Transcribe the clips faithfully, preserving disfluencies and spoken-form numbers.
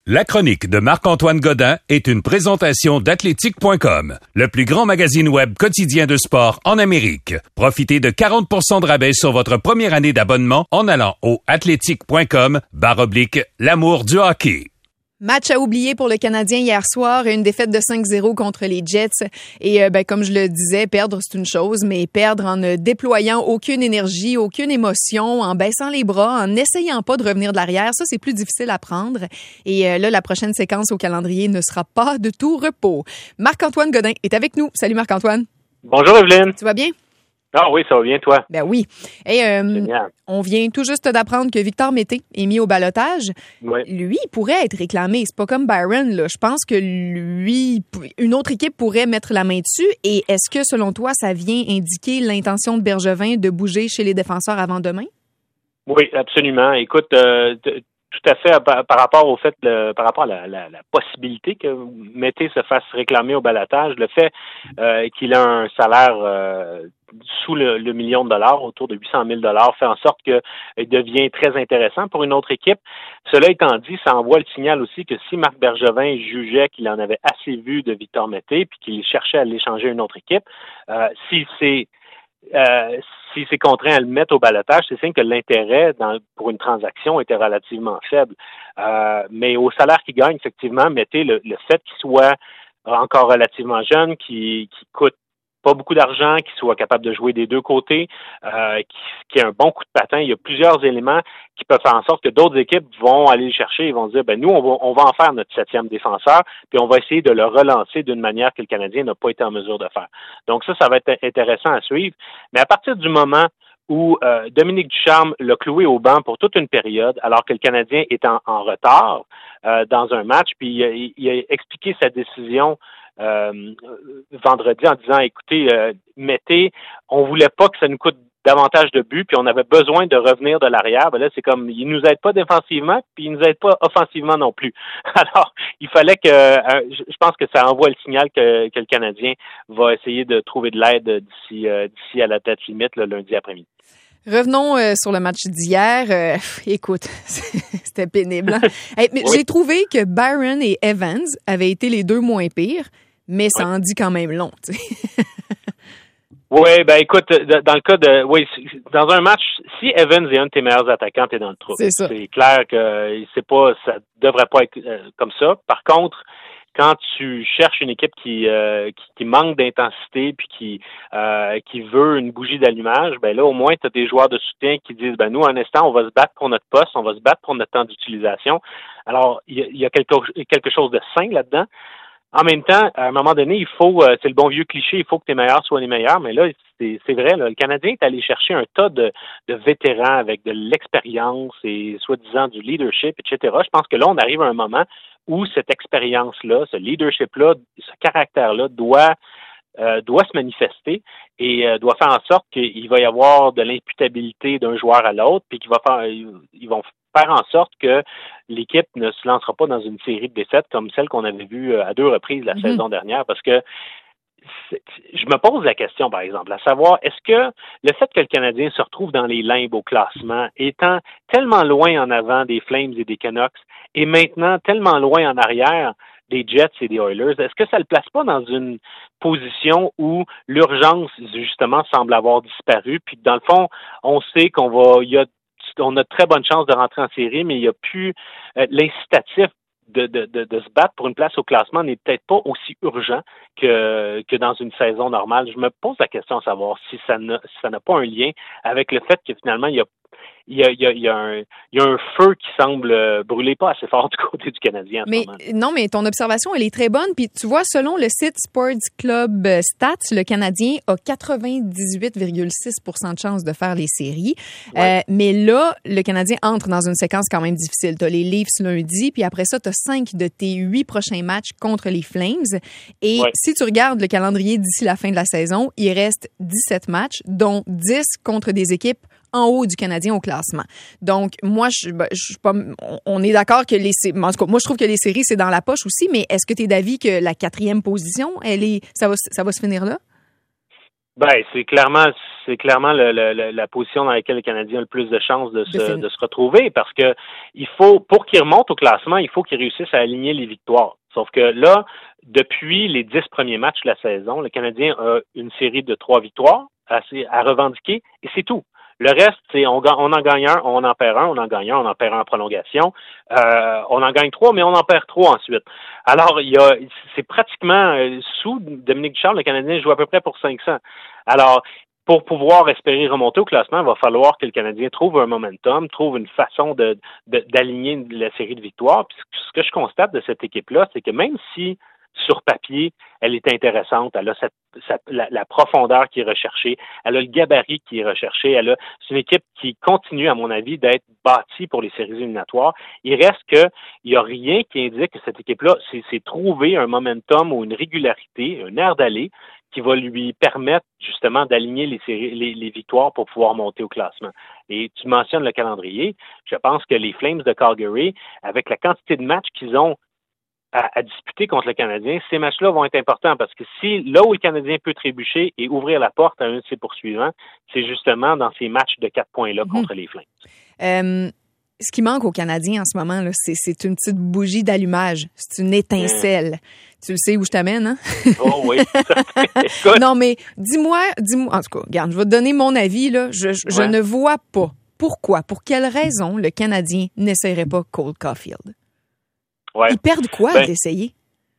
La chronique de Marc-Antoine Godin est une présentation d'athlétique point com, le plus grand magazine web quotidien de sport en Amérique. Profitez de quarante pour cent de rabais sur votre première année d'abonnement en allant au athlétique point com barre oblique l'amour du hockey. Match à oublier pour le Canadien hier soir, une défaite de cinq zéro contre les Jets. Et euh, ben, comme je le disais, perdre c'est une chose, mais perdre en ne déployant aucune énergie, aucune émotion, en baissant les bras, en n'essayant pas de revenir de l'arrière, ça c'est plus difficile à prendre. Et euh, là, la prochaine séquence au calendrier ne sera pas de tout repos. Marc-Antoine Godin est avec nous. Salut Marc-Antoine. Bonjour Evelyne. Tu vas bien? Ah oui, ça va bien, toi? Ben oui. Et euh, on vient tout juste d'apprendre que Victor Mété est mis au ballottage. Oui. Lui, il pourrait être réclamé. C'est pas comme Byron, là. Je pense que lui, une autre équipe pourrait mettre la main dessus. Et est-ce que, selon toi, ça vient indiquer l'intention de Bergevin de bouger chez les défenseurs avant demain? Oui, absolument. Écoute, euh, t- tout à fait par, par rapport au fait, le, par rapport à la, la, la possibilité que Mété se fasse réclamer au ballottage, le fait euh, qu'il a un salaire euh, sous le, le million de dollars, autour de huit cent mille dollars, fait en sorte qu'il devient très intéressant pour une autre équipe. Cela étant dit, ça envoie le signal aussi que si Marc Bergevin jugeait qu'il en avait assez vu de Victor Mété puis qu'il cherchait à l'échanger à une autre équipe, euh, si c'est Euh, si c'est contraint à le mettre au ballottage, c'est signe que l'intérêt dans, pour une transaction était relativement faible. Euh, mais au salaire qu'il gagne, effectivement, mettez le, le fait qu'il soit encore relativement jeune, qu'il, qu'il coûte pas beaucoup d'argent, qu'il soit capable de jouer des deux côtés, euh, qu'il ait un bon coup de patin. Il y a plusieurs éléments qui peuvent faire en sorte que d'autres équipes vont aller le chercher et vont dire, ben nous, on va, on va en faire notre septième défenseur, puis on va essayer de le relancer d'une manière que le Canadien n'a pas été en mesure de faire. Donc ça, ça va être intéressant à suivre. Mais à partir du moment où euh, Dominique Ducharme l'a cloué au banc pour toute une période, alors que le Canadien est en, en retard euh, dans un match, puis il a, il a expliqué sa décision Euh, vendredi en disant, écoutez, euh, mettez, on voulait pas que ça nous coûte davantage de buts, puis on avait besoin de revenir de l'arrière. Ben là, c'est comme, il nous aide pas défensivement, puis il nous aide pas offensivement non plus. Alors, il fallait que, euh, je pense que ça envoie le signal que, que le Canadien va essayer de trouver de l'aide d'ici, euh, d'ici à la date limite, le lundi après-midi. Revenons euh, sur le match d'hier. Euh, écoute, c'était pénible. Hein? Hey, mais oui. J'ai trouvé que Byron et Evans avaient été les deux moins pires, mais ça oui. en dit quand même long. Tu sais. Oui, ben écoute, dans le cas de, oui, dans un match, si Evans est un de tes meilleurs attaquants, t'es dans le trou. C'est ça. C'est clair que c'est pas, ça devrait pas être euh, comme ça. Par contre, quand tu cherches une équipe qui euh, qui, qui manque d'intensité puis qui euh, qui veut une bougie d'allumage, ben là au moins tu as des joueurs de soutien qui disent ben nous en instant on va se battre pour notre poste, on va se battre pour notre temps d'utilisation. Alors il y, y a quelque quelque chose de sain là-dedans. En même temps, à un moment donné, il faut, euh, c'est le bon vieux cliché, il faut que tes meilleurs soient les meilleurs, mais là, c'est, c'est vrai, là, le Canadien est allé chercher un tas de, de vétérans avec de l'expérience et soi-disant du leadership, et cetera. Je pense que là, on arrive à un moment où cette expérience-là, ce leadership-là, ce caractère-là doit euh, doit se manifester et euh, doit faire en sorte qu'il va y avoir de l'imputabilité d'un joueur à l'autre, puis qu'il va faire, ils vont faire en sorte que l'équipe ne se lancera pas dans une série de défaites comme celle qu'on avait vue à deux reprises la mm-hmm. saison dernière, parce que je me pose la question, par exemple, à savoir, est-ce que le fait que le Canadien se retrouve dans les limbes au classement, étant tellement loin en avant des Flames et des Canucks, et maintenant tellement loin en arrière des Jets et des Oilers, est-ce que ça le place pas dans une position où l'urgence, justement, semble avoir disparu, puis dans le fond, on sait qu'on va, il y a on a de très bonnes chances de rentrer en série, mais il n'y a plus euh, l'incitatif de, de, de, de se battre pour une place au classement n'est peut-être pas aussi urgent que, que dans une saison normale. Je me pose la question de savoir si ça n'a, si ça n'a pas un lien avec le fait que finalement, il y a Il y, a, il, y a, il, y a un, il y a un feu qui semble brûler pas assez fort du côté du Canadien en mais, ce moment. Non, mais ton observation, elle est très bonne. Puis tu vois, selon le site Sports Club Stats, le Canadien a quatre-vingt-dix-huit virgule six pour cent de chances de faire les séries. Ouais. Euh, mais là, le Canadien entre dans une séquence quand même difficile. Tu as les Leafs lundi, puis après ça, tu as cinq de tes huit prochains matchs contre les Flames. Et ouais. si tu regardes le calendrier d'ici la fin de la saison, il reste dix-sept matchs, dont dix contre des équipes en haut du Canadien au classement. Donc, moi, je, ben, je suis pas, on est d'accord que les, en tout cas, moi, je trouve que les séries, c'est dans la poche aussi, mais est-ce que tu es d'avis que la quatrième position, elle est, ça va, ça va se finir là? Ben, c'est clairement, c'est clairement le, le, la position dans laquelle le Canadien a le plus de chances de se, de se retrouver, parce que il faut, pour qu'il remonte au classement, il faut qu'il réussisse à aligner les victoires. Sauf que là, depuis les dix premiers matchs de la saison, le Canadien a une série de trois victoires à, à revendiquer, et c'est tout. Le reste, c'est on, on en gagne un, on en perd un, on en gagne un, on en perd un en prolongation. Euh, on en gagne trois, mais on en perd trois ensuite. Alors, il y a, c'est pratiquement euh, sous Dominique Ducharme, le Canadien joue à peu près pour cinq cents. Alors, pour pouvoir espérer remonter au classement, il va falloir que le Canadien trouve un momentum, trouve une façon de, de d'aligner la série de victoires. Puis ce que je constate de cette équipe-là, c'est que même si sur papier, elle est intéressante. Elle a cette, cette, la, la profondeur qui est recherchée. Elle a le gabarit qui est recherché. Elle a, c'est une équipe qui continue, à mon avis, d'être bâtie pour les séries éliminatoires. Il reste que il n'y a rien qui indique que cette équipe-là s'est, s'est trouvé un momentum ou une régularité, un air d'aller qui va lui permettre justement d'aligner les, séries, les, les victoires pour pouvoir monter au classement. Et tu mentionnes le calendrier. Je pense que les Flames de Calgary, avec la quantité de matchs qu'ils ont À, à disputer contre le Canadien, ces matchs-là vont être importants parce que si là où le Canadien peut trébucher et ouvrir la porte à un de ses poursuivants, c'est justement dans ces matchs de quatre points-là mmh. contre les Flames. Euh, ce qui manque aux Canadiens en ce moment, là, c'est, c'est une petite bougie d'allumage. C'est une étincelle. Mmh. Tu le sais où je t'amène, hein? Oh oui. Non, mais dis-moi, dis-moi, en tout cas, regarde, je vais te donner mon avis, là. Je, je, ouais. je ne vois pas pourquoi, pour quelle raison le Canadien n'essaierait pas Cole Caulfield. Ouais. Ils perdent quoi ben, d'essayer?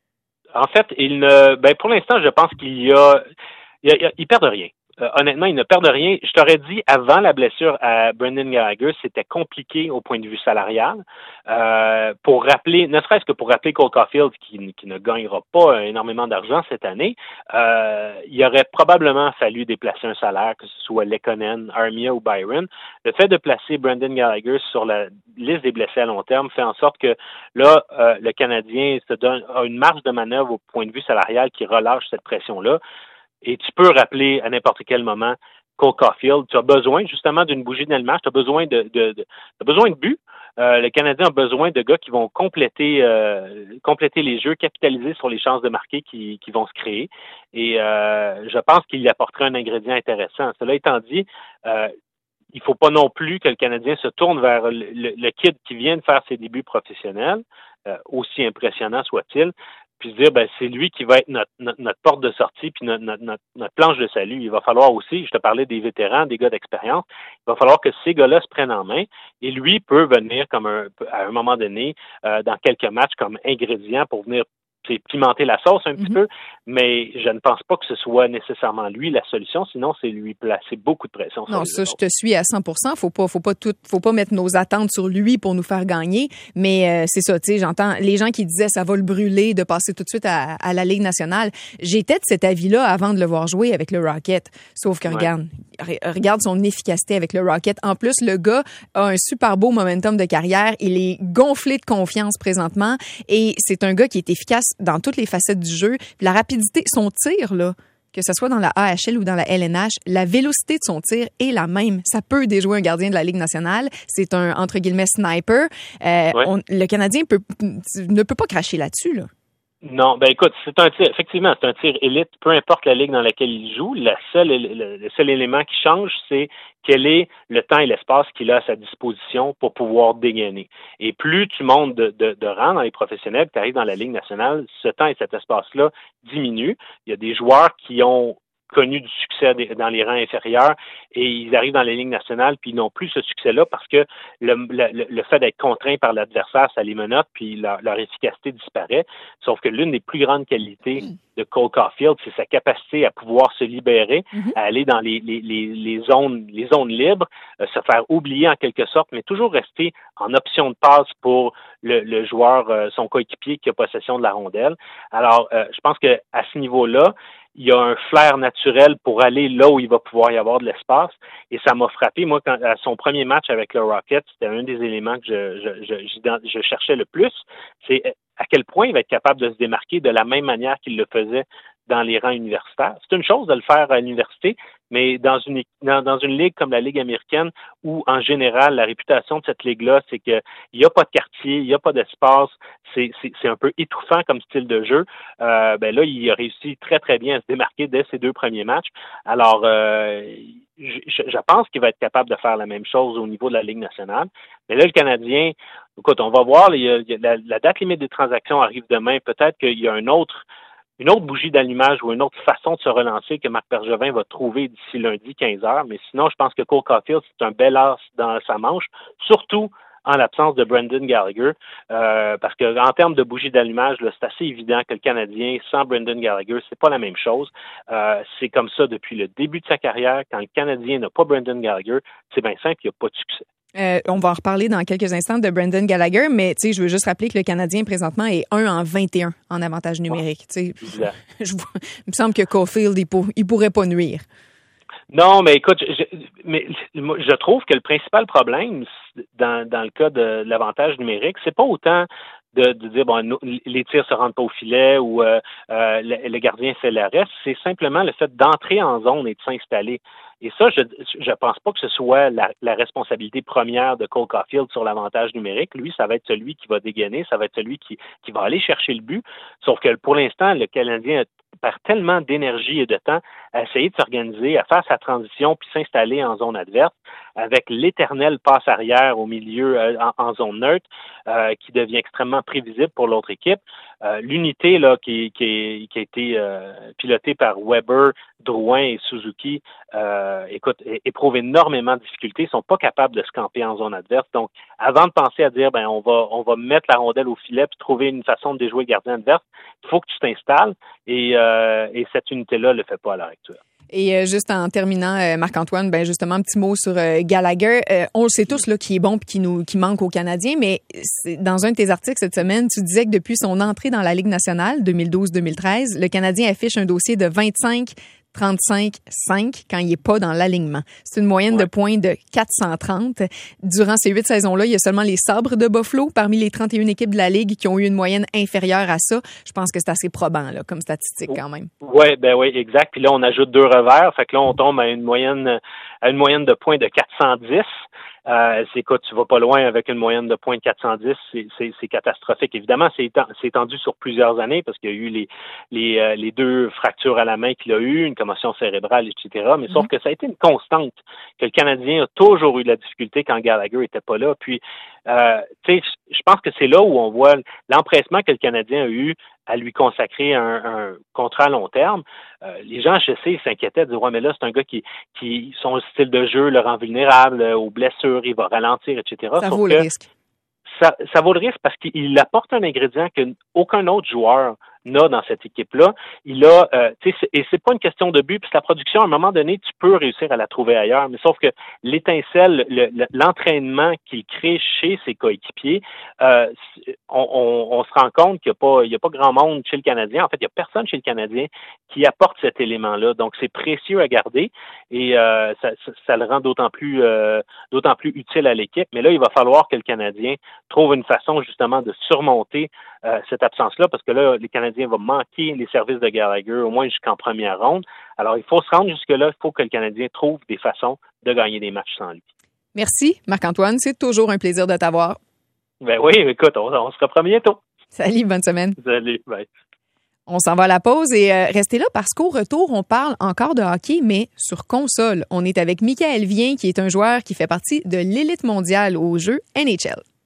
En fait, ils ne, ben pour l'instant, je pense qu'il y a, il y a ils perdent rien. Euh, honnêtement, ils ne perdent rien. Je t'aurais dit, avant la blessure à Brendan Gallagher, c'était compliqué au point de vue salarial. Euh, pour rappeler, ne serait-ce que pour rappeler Cole Caulfield, qui, qui ne gagnera pas énormément d'argent cette année, euh, il aurait probablement fallu déplacer un salaire, que ce soit Lekkonen, Armia ou Byron. Le fait de placer Brendan Gallagher sur la liste des blessés à long terme fait en sorte que là, euh, le Canadien se donne a une marge de manœuvre au point de vue salarial qui relâche cette pression-là. Et tu peux rappeler à n'importe quel moment Cole Caulfield. Tu as besoin justement d'une bougie d'allumage, tu as besoin de, de, de tu as besoin de buts. Euh, le Canadien a besoin de gars qui vont compléter euh, compléter les jeux, capitaliser sur les chances de marquer qui, qui vont se créer. Et euh, je pense qu'il y apporterait un ingrédient intéressant. Cela étant dit, euh, il faut pas non plus que le Canadien se tourne vers le, le, le kid qui vient de faire ses débuts professionnels, euh, aussi impressionnant soit-il, puis se dire, ben, c'est lui qui va être notre, notre, notre porte de sortie, puis notre, notre, notre, notre planche de salut. Il va falloir aussi, je te parlais des vétérans, des gars d'expérience, il va falloir que ces gars-là se prennent en main, et lui peut venir comme un, à un moment donné, euh, dans quelques matchs, comme ingrédient pour venir c'est pimenter la sauce un mm-hmm. petit peu, mais je ne pense pas que ce soit nécessairement lui la solution, sinon c'est lui placer beaucoup de pression. Non, ça, je te suis à cent pour cent. Faut pas, faut pas tout, faut pas mettre nos attentes sur lui pour nous faire gagner, mais euh, c'est ça, tu sais, j'entends les gens qui disaient ça va le brûler de passer tout de suite à, à la Ligue nationale. J'étais de cet avis-là avant de le voir jouer avec le Rocket, sauf que ouais. regarde, regarde son efficacité avec le Rocket. En plus, le gars a un super beau momentum de carrière, il est gonflé de confiance présentement et c'est un gars qui est efficace dans toutes les facettes du jeu. Puis la rapidité, son tir, là, que ce soit dans la A H L ou dans la L N H, la vélocité de son tir est la même. Ça peut déjouer un gardien de la Ligue nationale. C'est un, entre guillemets, sniper. Euh, ouais. on, le Canadien peut, ne peut pas cracher là-dessus, là. Non, ben écoute, c'est un tir, effectivement, c'est un tir élite, peu importe la ligue dans laquelle il joue. La seule, le, le seul élément qui change, c'est quel est le temps et l'espace qu'il a à sa disposition pour pouvoir dégainer. Et plus tu montes de, de, de rang dans les professionnels, tu arrives dans la Ligue nationale, ce temps et cet espace-là diminuent. Il y a des joueurs qui ont connu du succès dans les rangs inférieurs et ils arrivent dans la Ligue nationale puis ils n'ont plus ce succès-là parce que le, le, le fait d'être contraint par l'adversaire, ça les menotte puis leur, leur efficacité disparaît. Sauf que l'une des plus grandes qualités de Cole Caulfield, c'est sa capacité à pouvoir se libérer, mm-hmm. à aller dans les, les, les, les zones les zones libres, euh, se faire oublier en quelque sorte, mais toujours rester en option de passe pour le, le joueur, euh, son coéquipier qui a possession de la rondelle. Alors, euh, je pense que à ce niveau-là, il y a un flair naturel pour aller là où il va pouvoir y avoir de l'espace. Et ça m'a frappé, moi, quand à son premier match avec le Rocket, c'était un des éléments que je, je, je, je cherchais le plus. C'est à quel point il va être capable de se démarquer de la même manière qu'il le faisait dans les rangs universitaires. C'est une chose de le faire à l'université, mais dans une dans, dans une ligue comme la Ligue américaine, où en général la réputation de cette ligue-là, c'est que il y a pas de quartier, il y a pas d'espace, c'est c'est, c'est un peu étouffant comme style de jeu. Euh, ben là, il a réussi très très bien à se démarquer dès ses deux premiers matchs. Alors, euh, je, je pense qu'il va être capable de faire la même chose au niveau de la Ligue nationale. Mais là, le Canadien, écoute, on va voir. Il y a, il y a la, la date limite des transactions arrive demain. Peut-être qu'il y a un autre une autre bougie d'allumage ou une autre façon de se relancer que Marc Bergevin va trouver d'ici lundi quinze heures. Mais sinon, je pense que Cole Caufield, c'est un bel as dans sa manche, surtout en l'absence de Brendan Gallagher, euh, parce que en termes de bougie d'allumage, là, c'est assez évident que le Canadien, sans Brendan Gallagher, c'est pas la même chose. Euh, c'est comme ça depuis le début de sa carrière. Quand le Canadien n'a pas Brendan Gallagher, c'est bien simple, il n'y a pas de succès. Euh, on va en reparler dans quelques instants de Brendan Gallagher, mais tu sais, je veux juste rappeler que le Canadien présentement est un en vingt et un en avantage numérique. Ouais. Tu sais, je, il me semble que Caufield, il, pour, il pourrait pas nuire. Non, mais écoute, je, mais je trouve que le principal problème dans, dans le cas de l'avantage numérique, c'est pas autant de, de dire bon, les tirs se rendent pas au filet ou euh, euh, le, le gardien fait l'arrêt, c'est simplement le fait d'entrer en zone et de s'installer. Et ça, je je pense pas que ce soit la, la responsabilité première de Cole Caufield sur l'avantage numérique. Lui, ça va être celui qui va dégainer, ça va être celui qui, qui va aller chercher le but. Sauf que pour l'instant, le Canadien perd tellement d'énergie et de temps à essayer de s'organiser, à faire sa transition puis s'installer en zone adverse avec l'éternelle passe arrière au milieu euh, en, en zone neutre euh, qui devient extrêmement prévisible pour l'autre équipe. Euh, l'unité là qui, qui, qui a été euh, pilotée par Weber, Drouin et Suzuki, euh, écoute, éprouvent énormément de difficultés, ils sont pas capables de se camper en zone adverse. Donc, avant de penser à dire ben on va on va mettre la rondelle au filet puis trouver une façon de déjouer le gardien adverse, il faut que tu t'installes et, euh, et cette unité-là le fait pas à l'heure actuelle. Et euh, juste en terminant, euh, Marc-Antoine, ben justement un petit mot sur euh, Gallagher. Euh, on le sait tous là, qui est bon puis qui nous qui manque aux Canadiens, mais c'est, dans un de tes articles cette semaine, tu disais que depuis son entrée dans la Ligue nationale deux mille douze deux mille treize, le Canadien affiche un dossier de vingt-cinq trente-cinq cinq quand il est pas dans l'alignement. C'est une moyenne ouais. de points de quatre cent trente. Durant ces huit saisons-là, il y a seulement les Sabres de Buffalo parmi les trente et une équipes de la Ligue qui ont eu une moyenne inférieure à ça. Je pense que c'est assez probant là, comme statistique quand même. Oui, ben oui, exact. Puis là, on ajoute deux revers. Fait que là, on tombe à une moyenne à une moyenne de points de quatre cent dix. Euh, c'est quoi, tu vas pas loin avec une moyenne de points de quatre cent dix, c'est, c'est, c'est catastrophique. Évidemment, c'est, c'est étendu sur plusieurs années parce qu'il y a eu les les, euh, les deux fractures à la main qu'il a eu, une commotion cérébrale, et cetera. Mais mm-hmm. sauf que ça a été une constante que le Canadien a toujours eu de la difficulté quand Gallagher était pas là. Puis, euh, tu sais, je pense que c'est là où on voit l'empressement que le Canadien a eu à lui consacrer un, un contrat à long terme. Euh, les gens, je sais, s'inquiétaient de dire, ouais, mais là, c'est un gars qui, qui, son style de jeu le rend vulnérable euh, aux blessures, il va ralentir, et cetera. Ça Sauf vaut que le risque. Ça, ça vaut le risque parce qu'il apporte un ingrédient qu'aucun autre joueur n'a dans cette équipe-là. Il a, euh, tu sais, et c'est pas une question de but, puis la production, à un moment donné, tu peux réussir à la trouver ailleurs, mais sauf que l'étincelle, le, le, l'entraînement qu'il crée chez ses coéquipiers, euh, on, on, on se rend compte qu'il n'y a pas, il y a pas grand monde chez le Canadien. En fait, il n'y a personne chez le Canadien qui apporte cet élément-là. Donc, c'est précieux à garder et euh, ça, ça, ça le rend d'autant plus, euh, d'autant plus utile à l'équipe. Mais là, il va falloir que le Canadien trouve une façon justement de surmonter euh, cette absence-là, parce que là, les Canadiens vont manquer les services de Gallagher au moins jusqu'en première ronde. Alors, il faut se rendre jusque-là. Il faut que le Canadien trouve des façons de gagner des matchs sans lui. Merci, Marc-Antoine. C'est toujours un plaisir de t'avoir. Ben oui, écoute, on, on se reprend bientôt. Salut, bonne semaine. Salut, bye. On s'en va à la pause et euh, restez là parce qu'au retour, on parle encore de hockey, mais sur console. On est avec Michaël Vien, qui est un joueur qui fait partie de l'élite mondiale au jeu N H L.